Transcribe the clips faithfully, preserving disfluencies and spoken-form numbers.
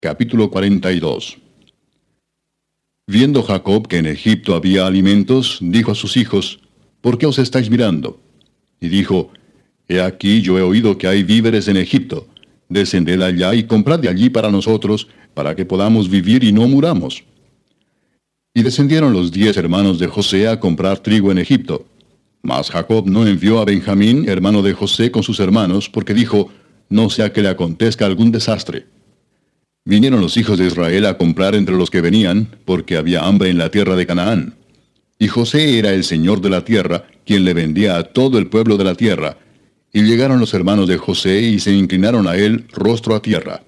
Capítulo cuarenta y dos. Viendo Jacob que en Egipto había alimentos, dijo a sus hijos, ¿por qué os estáis mirando? Y dijo, He aquí yo he oído que hay víveres en Egipto. Descended allá y comprad de allí para nosotros, para que podamos vivir y no muramos. Y descendieron los diez hermanos de José a comprar trigo en Egipto. Mas Jacob no envió a Benjamín, hermano de José, con sus hermanos, porque dijo, no sea que le acontezca algún desastre. Vinieron los hijos de Israel a comprar entre los que venían, porque había hambre en la tierra de Canaán. Y José era el señor de la tierra, quien le vendía a todo el pueblo de la tierra. Y llegaron los hermanos de José y se inclinaron a él rostro a tierra.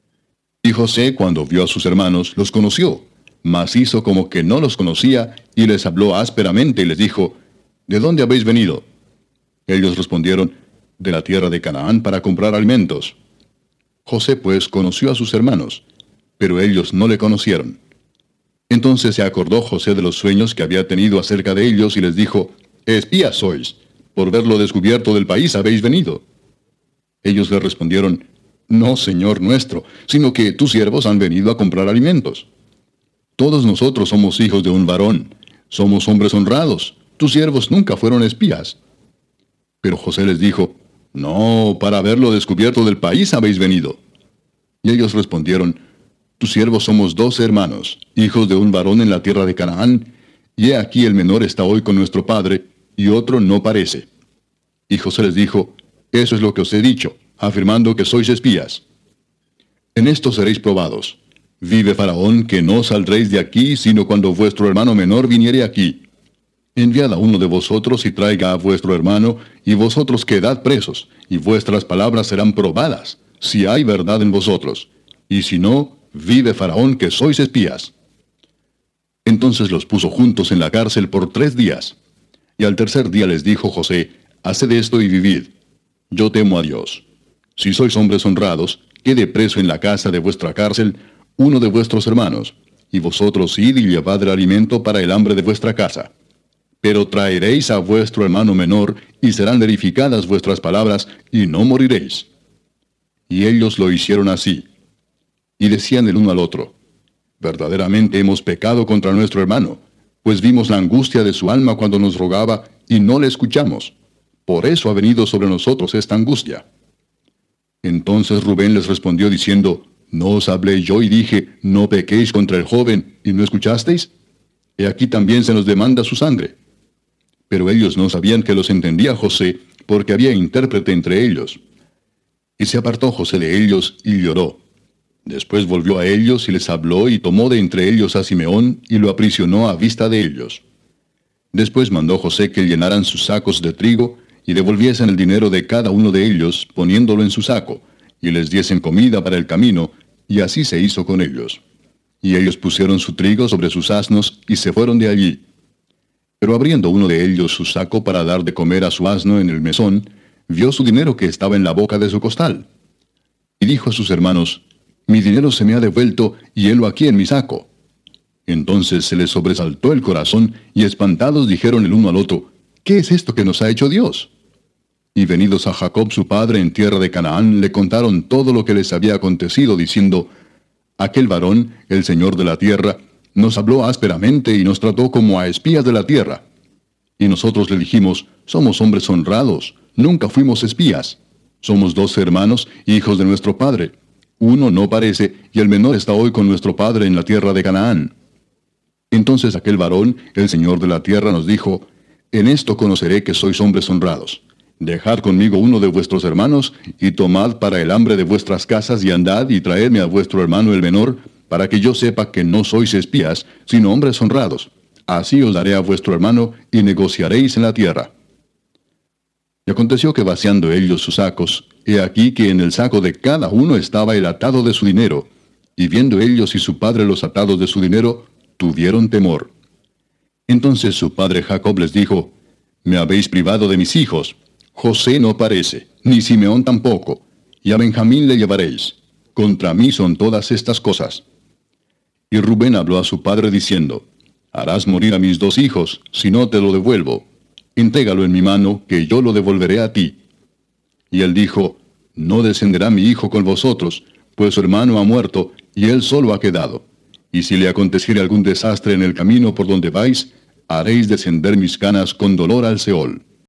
Y José, cuando vio a sus hermanos, los conoció, mas hizo como que no los conocía, y les habló ásperamente y les dijo, ¿de dónde habéis venido? Ellos respondieron, de la tierra de Canaán para comprar alimentos. José pues conoció a sus hermanos, pero ellos no le conocieron. Entonces se acordó José de los sueños que había tenido acerca de ellos y les dijo, espías sois, por verlo descubierto del país habéis venido. Ellos le respondieron, no, señor nuestro, sino que tus siervos han venido a comprar alimentos. Todos nosotros somos hijos de un varón, somos hombres honrados, tus siervos nunca fueron espías. Pero José les dijo, no, para verlo descubierto del país habéis venido. Y ellos respondieron, tus siervos somos dos hermanos, hijos de un varón en la tierra de Canaán, y he aquí el menor está hoy con nuestro padre, y otro no parece. Y José les dijo, eso es lo que os he dicho, afirmando que sois espías. En esto seréis probados. Vive Faraón, que no saldréis de aquí, sino cuando vuestro hermano menor viniere aquí. Enviad a uno de vosotros y traiga a vuestro hermano, y vosotros quedad presos, y vuestras palabras serán probadas, si hay verdad en vosotros. Y si no, vive Faraón, que sois espías. Entonces los puso juntos en la cárcel por tres días. Y al tercer día les dijo José, haced esto y vivid. Yo temo a Dios. Si sois hombres honrados, quede preso en la casa de vuestra cárcel uno de vuestros hermanos, y vosotros id y llevad el alimento para el hambre de vuestra casa. Pero traeréis a vuestro hermano menor, y serán verificadas vuestras palabras, y no moriréis. Y ellos lo hicieron así. Y decían el uno al otro, verdaderamente hemos pecado contra nuestro hermano, pues vimos la angustia de su alma cuando nos rogaba, y no le escuchamos. Por eso ha venido sobre nosotros esta angustia. Entonces Rubén les respondió diciendo, ¿no os hablé yo y dije, no pequéis contra el joven, y no escuchasteis? He aquí también se nos demanda su sangre. Pero ellos no sabían que los entendía José, porque había intérprete entre ellos. Y se apartó José de ellos, y lloró. Después volvió a ellos, y les habló, y tomó de entre ellos a Simeón, y lo aprisionó a vista de ellos. Después mandó José que llenaran sus sacos de trigo, y devolviesen el dinero de cada uno de ellos, poniéndolo en su saco, y les diesen comida para el camino, y así se hizo con ellos. Y ellos pusieron su trigo sobre sus asnos, y se fueron de allí. Pero abriendo uno de ellos su saco para dar de comer a su asno en el mesón, vio su dinero que estaba en la boca de su costal. Y dijo a sus hermanos, mi dinero se me ha devuelto, y helo aquí en mi saco. Entonces se les sobresaltó el corazón, y espantados dijeron el uno al otro, ¿qué es esto que nos ha hecho Dios? Y venidos a Jacob su padre en tierra de Canaán, le contaron todo lo que les había acontecido, diciendo, aquel varón, el señor de la tierra, nos habló ásperamente y nos trató como a espías de la tierra. Y nosotros le dijimos, somos hombres honrados, nunca fuimos espías. Somos dos hermanos, hijos de nuestro padre. Uno no parece, y el menor está hoy con nuestro padre en la tierra de Canaán. Entonces aquel varón, el señor de la tierra, nos dijo, en esto conoceré que sois hombres honrados. Dejad conmigo uno de vuestros hermanos, y tomad para el hambre de vuestras casas, y andad y traedme a vuestro hermano el menor, para que yo sepa que no sois espías, sino hombres honrados. Así os daré a vuestro hermano, y negociaréis en la tierra. Y aconteció que vaciando ellos sus sacos, he aquí que en el saco de cada uno estaba el atado de su dinero, y viendo ellos y su padre los atados de su dinero, tuvieron temor. Entonces su padre Jacob les dijo, me habéis privado de mis hijos. José no parece, ni Simeón tampoco, y a Benjamín le llevaréis. Contra mí son todas estas cosas. Y Rubén habló a su padre diciendo, harás morir a mis dos hijos, si no te lo devuelvo. Entrégalo en mi mano, que yo lo devolveré a ti. Y él dijo, no descenderá mi hijo con vosotros, pues su hermano ha muerto, y él solo ha quedado. Y si le aconteciere algún desastre en el camino por donde vais, haréis descender mis canas con dolor al Seol.